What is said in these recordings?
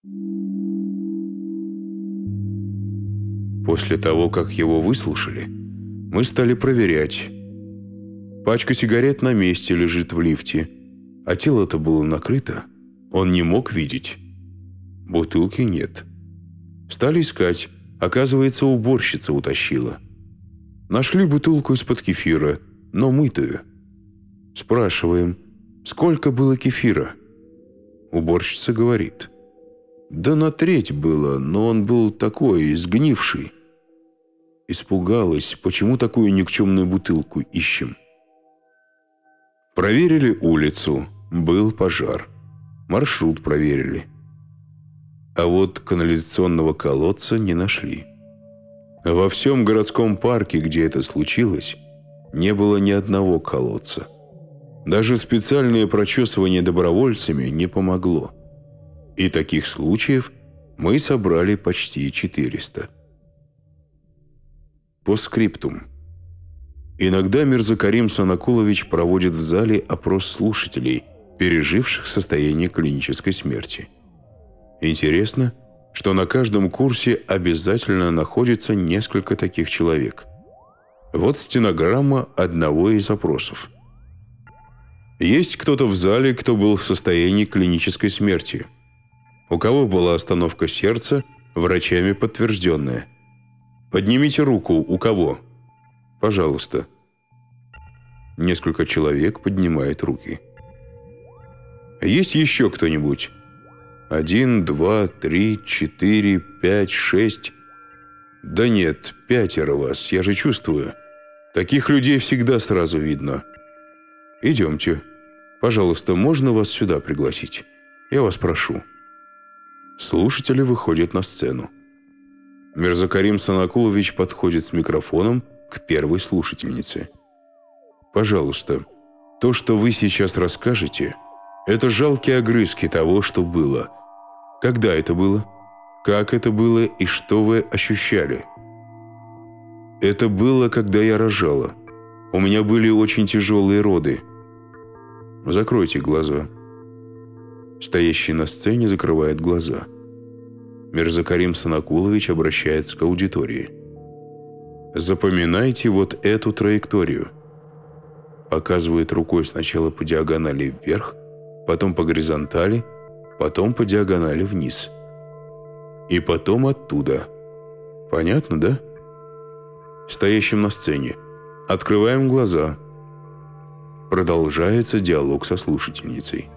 После того, как его выслушали, мы стали проверять. Пачка сигарет на месте лежит в лифте, а тело-то было накрыто. Он не мог видеть. Бутылки нет. Стали искать. Оказывается, уборщица утащила. Нашли бутылку из-под кефира, но мытую. Спрашиваем, сколько было кефира? Уборщица говорит: да на треть было, но он был такой, сгнивший. Испугалась, почему такую никчемную бутылку ищем. Проверили улицу, был пожар. Маршрут проверили. А вот канализационного колодца не нашли. Во всем городском парке, где это случилось, не было ни одного колодца. Даже специальное прочесывание добровольцами не помогло. И таких случаев мы собрали почти 400. Постскриптум. Иногда Мирза-Карим Санакулович проводит в зале опрос слушателей, переживших состояние клинической смерти. Интересно, что на каждом курсе обязательно находится несколько таких человек. Вот стенограмма одного из опросов. Есть кто-то в зале, кто был в состоянии клинической смерти? У кого была остановка сердца, врачами подтвержденная? Поднимите руку, у кого? Пожалуйста. Несколько человек поднимает руки. Есть еще кто-нибудь? 1, 2, 3, 4, 5, 6. Да нет, 5 вас, я же чувствую. Таких людей всегда сразу видно. Идемте. Пожалуйста, можно вас сюда пригласить? Я вас прошу. Слушатели выходят на сцену. Мирза-Карим Санакулович подходит с микрофоном к первой слушательнице. Пожалуйста, то, что вы сейчас расскажете, это жалкие огрызки того, что было. Когда это было? Как это было и что вы ощущали? Это было, когда я рожала. У меня были очень тяжелые роды. Закройте глаза. Стоящий на сцене закрывает глаза. Мирза-Карим Санакулович обращается к аудитории. Запоминайте вот эту траекторию. Показывает рукой сначала по диагонали вверх, потом по горизонтали, потом по диагонали вниз. И потом оттуда. Понятно, да? Стоящим на сцене. Открываем глаза. Продолжается диалог со слушательницей.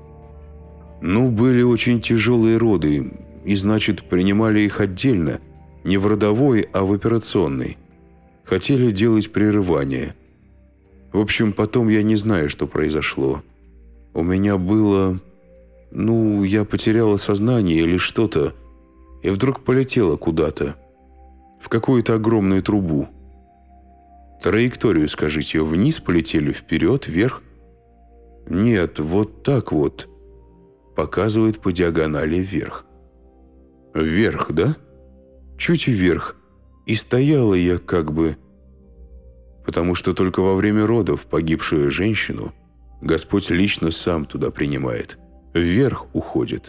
Ну, были очень тяжелые роды, и, значит, принимали их отдельно, не в родовой, а в операционной. Хотели делать прерывание. В общем, потом я не знаю, что произошло. У меня было... Ну, я потеряла сознание или что-то, и вдруг полетела куда-то, в какую-то огромную трубу. Траекторию, скажите, вниз полетели, вперед, вверх? Нет, вот так вот. Показывает по диагонали вверх. Вверх, да? Чуть вверх. И стояла я как бы... Потому что только во время родов погибшую женщину Господь лично сам туда принимает. Вверх уходит.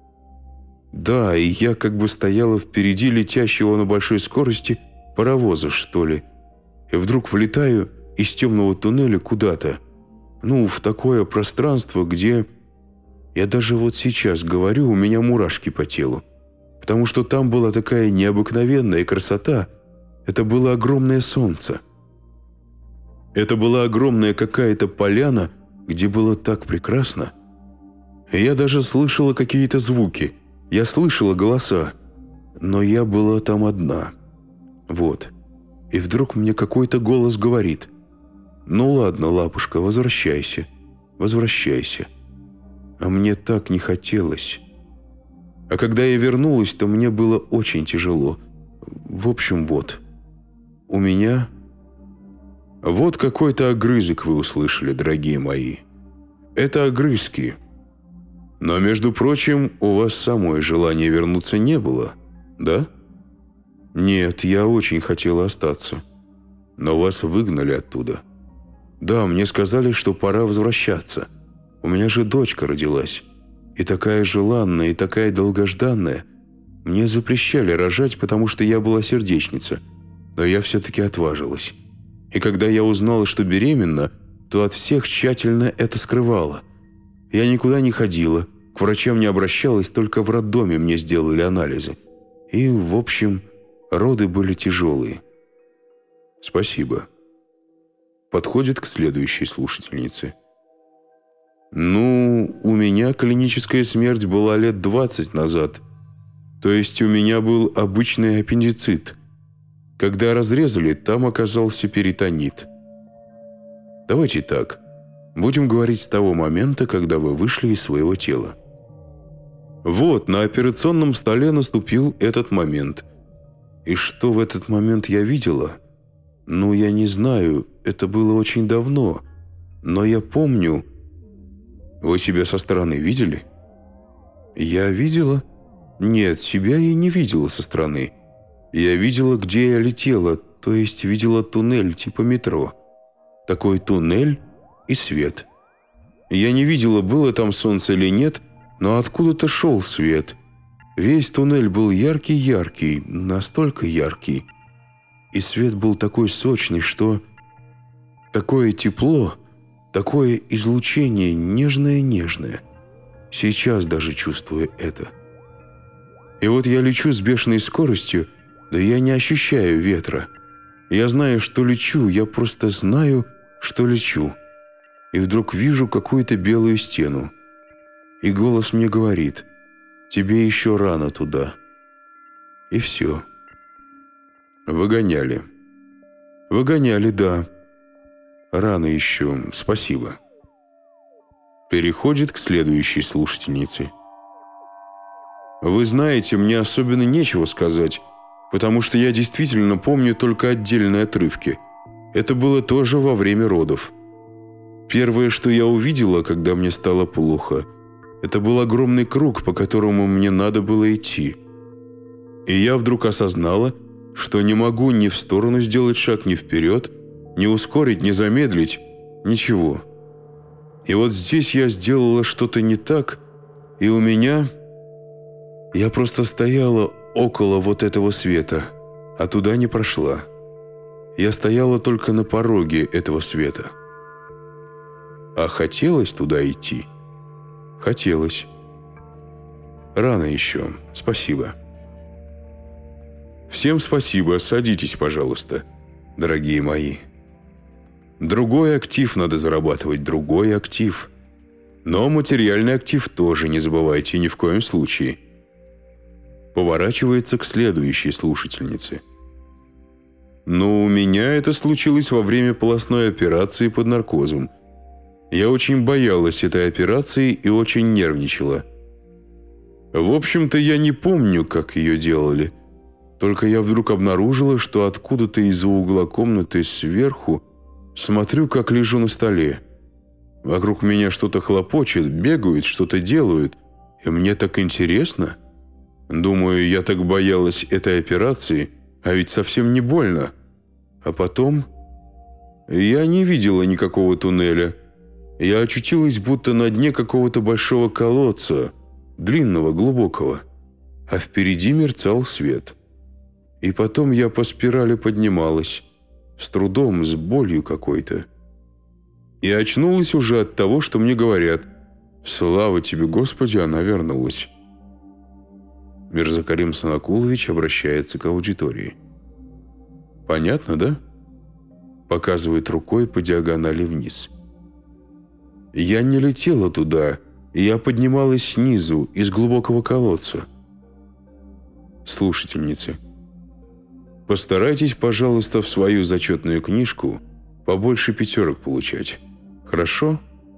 Да, и я как бы стояла впереди летящего на большой скорости паровоза, что ли. И вдруг влетаю из темного туннеля куда-то. Ну, в такое пространство, где... Я даже вот сейчас говорю, у меня мурашки по телу. Потому что там была такая необыкновенная красота. Это было огромное солнце. Это была огромная какая-то поляна, где было так прекрасно. И я даже слышала какие-то звуки. Я слышала голоса. Но я была там одна. Вот. И вдруг мне какой-то голос говорит: «Ну ладно, лапушка, возвращайся. Возвращайся». А мне так не хотелось. А когда я вернулась, то мне было очень тяжело. В общем, вот. У меня... Вот какой-то огрызок вы услышали, дорогие мои. Это огрызки. Но, между прочим, у вас самой желания вернуться не было, да? Нет, я очень хотела остаться. Но вас выгнали оттуда. Да, мне сказали, что пора возвращаться. У меня же дочка родилась. и такая желанная, и такая долгожданная. Мне запрещали рожать, потому что я была сердечница, но я все-таки отважилась. И когда я узнала, что беременна, то от всех тщательно это скрывала. Я никуда не ходила, к врачам не обращалась, только в роддоме мне сделали анализы. И, в общем, роды были тяжелые. Спасибо. Подходит к следующей слушательнице. Ну, у меня клиническая смерть была лет 20 назад. То есть у меня был обычный аппендицит. Когда разрезали, там оказался перитонит. Давайте так. Будем говорить с того момента, когда вы вышли из своего тела. Вот, на операционном столе наступил этот момент. И что в этот момент я видела? Ну, я не знаю, это было очень давно. Но я помню... Вы себя со стороны видели? Я видела? Нет, себя я не видела со стороны. Я видела, где я летела, то есть видела туннель типа метро. Такой туннель и свет. Я не видела, было там солнце или нет, но откуда-то шел свет. Весь туннель был яркий-яркий, настолько яркий. И свет был такой сочный, что... Такое тепло, такое излучение нежное-нежное. Сейчас даже чувствую это. И вот я лечу с бешеной скоростью, да я не ощущаю ветра. Я знаю, что лечу, я просто знаю, что лечу. И вдруг вижу какую-то белую стену. И голос мне говорит: «Тебе еще рано туда». И все. Выгоняли. Выгоняли, да. Рано еще, спасибо. Переходит к следующей слушательнице. Вы знаете, мне особенно нечего сказать, потому что я действительно помню только отдельные отрывки. Это было тоже во время родов. Первое, что я увидела, когда мне стало плохо, это был огромный круг, по которому мне надо было идти. И я вдруг осознала, что не могу ни в сторону сделать шаг, ни вперед, ни ускорить, ни замедлить, ничего. И вот здесь я сделала что-то не так, и у меня... Я просто стояла около вот этого света, а туда не прошла. Я стояла только на пороге этого света. А хотелось туда идти? Хотелось. Рано еще, спасибо. Всем спасибо, садитесь, пожалуйста, дорогие мои. Другой актив надо зарабатывать, другой актив. Но материальный актив тоже не забывайте ни в коем случае. Поворачивается к следующей слушательнице. Но у меня это случилось во время полостной операции под наркозом. Я очень боялась этой операции и очень нервничала. В общем-то, я не помню, как ее делали. Только я вдруг обнаружила, что откуда-то из-за угла комнаты сверху смотрю, как лежу на столе. Вокруг меня что-то хлопочет, бегают, что-то делают. И мне так интересно. Думаю, я так боялась этой операции, а ведь совсем не больно. А потом... Я не видела никакого туннеля. Я очутилась будто на дне какого-то большого колодца, длинного, глубокого. А впереди мерцал свет. И потом я по спирали поднималась. С трудом, с болью какой-то. И очнулась уже от того, что мне говорят: «Слава тебе, Господи, она вернулась». Мирзакарим Санакулович обращается к аудитории. «Понятно, да?» Показывает рукой по диагонали вниз. «Я не летела туда, я поднималась снизу, из глубокого колодца». Слушательницы, постарайтесь, пожалуйста, в свою зачетную книжку побольше 5 получать. Хорошо?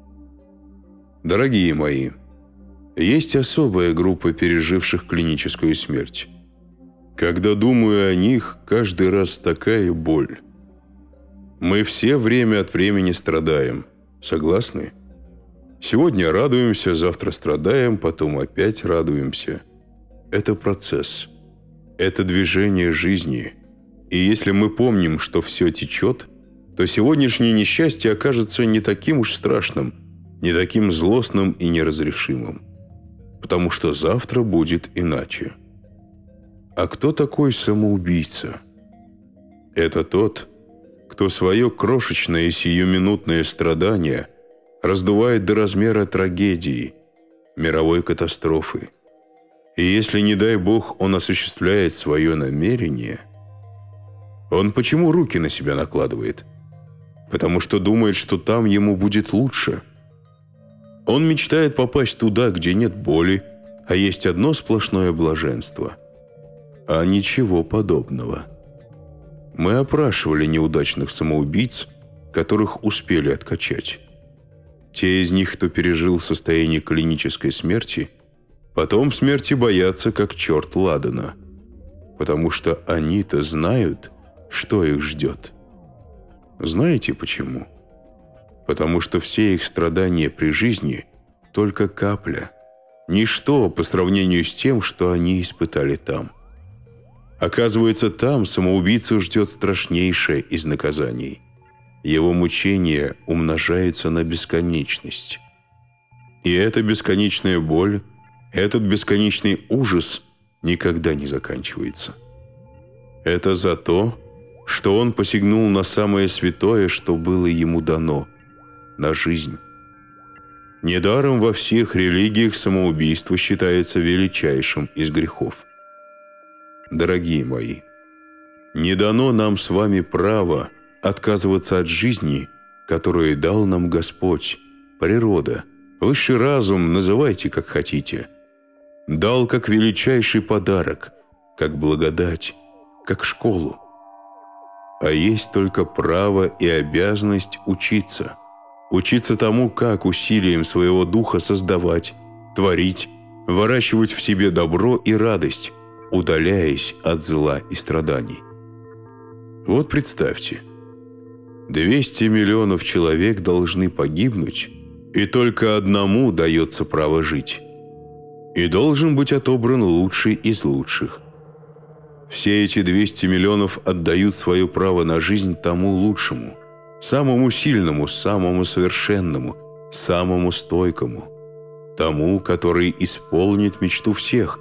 Дорогие мои, есть особая группа переживших клиническую смерть. Когда думаю о них, каждый раз такая боль. Мы все время от времени страдаем. Согласны? Сегодня радуемся, завтра страдаем, потом опять радуемся. Это процесс. Это движение жизни. И если мы помним, что все течет, то сегодняшнее несчастье окажется не таким уж страшным, не таким злостным и неразрешимым. потому что завтра будет иначе. А кто такой самоубийца? Это тот, кто свое крошечное сиюминутное страдание раздувает до размера трагедии, мировой катастрофы. И если, не дай бог, он осуществляет свое намерение, он почему руки на себя накладывает? Потому что думает, что там ему будет лучше. Он мечтает попасть туда, где нет боли, а есть одно сплошное блаженство. А ничего подобного. Мы опрашивали неудачных самоубийц, которых успели откачать. Те из них, кто пережил состояние клинической смерти, потом смерти боятся, как черт ладана, потому что они-то знают, что их ждет. Знаете почему? Потому что все их страдания при жизни – только капля, ничто по сравнению с тем, что они испытали там. Оказывается, там самоубийцу ждет страшнейшее из наказаний. Его мучение умножается на бесконечность. И эта бесконечная боль, этот бесконечный ужас никогда не заканчивается. Это за то, что он посягнул на самое святое, что было ему дано – на жизнь. Недаром во всех религиях самоубийство считается величайшим из грехов. Дорогие мои, не дано нам с вами право отказываться от жизни, которую дал нам Господь, природа, высший разум, называйте как хотите. Дал как величайший подарок, как благодать, как школу. А есть только право и обязанность учиться. Учиться тому, как усилием своего духа создавать, творить, выращивать в себе добро и радость, удаляясь от зла и страданий. Вот представьте, 200 миллионов человек должны погибнуть, и только одному дается право жить. И должен быть отобран лучший из лучших. Все эти 200 миллионов отдают свое право на жизнь тому лучшему, самому сильному, самому совершенному, самому стойкому, тому, который исполнит мечту всех.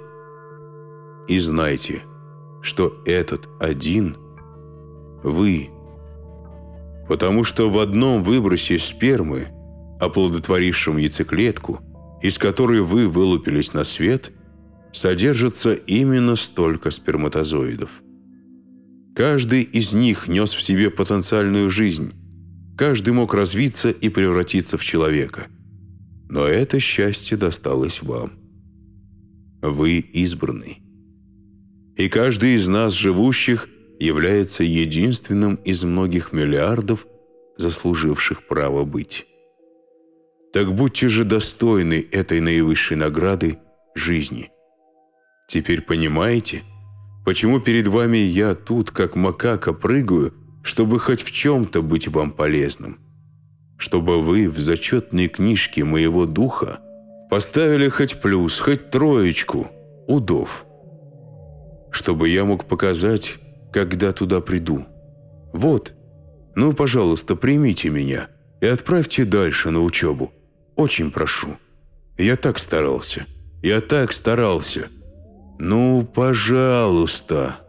И знайте, что этот один – вы. Потому что в одном выбросе спермы, оплодотворившем яйцеклетку, из которой вы вылупились на свет, содержится именно столько сперматозоидов. Каждый из них нес в себе потенциальную жизнь, каждый мог развиться и превратиться в человека. Но это счастье досталось вам. Вы избранный. И каждый из нас, живущих, является единственным из многих миллиардов, заслуживших право быть. Так будьте же достойны этой наивысшей награды жизни. Теперь понимаете, почему перед вами я тут, как макака, прыгаю, чтобы хоть в чем-то быть вам полезным? Чтобы вы в зачетной книжке моего духа поставили хоть плюс, хоть троечку, удов. Чтобы я мог показать, когда туда приду. Вот, ну, пожалуйста, примите меня и отправьте дальше на учебу. Очень прошу. Я так старался. Ну, пожалуйста.